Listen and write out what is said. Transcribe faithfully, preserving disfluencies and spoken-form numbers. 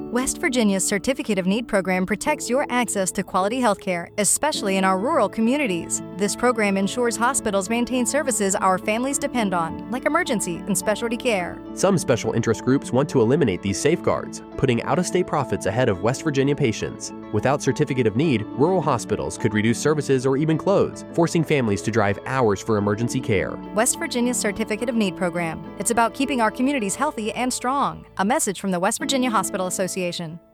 West Virginia's Certificate of Need program protects your access to quality health care, especially in our rural communities. This program ensures hospitals maintain services our families depend on, like emergency and specialty care. Some special interest groups want to eliminate these safeguards, putting out-of-state profits ahead of West Virginia patients. Without Certificate of Need, rural hospitals could reduce services or even close, forcing families to drive hours for emergency care. West Virginia's Certificate of Need program. It's about keeping our communities healthy and strong. A message from the West Virginia Hospital Association.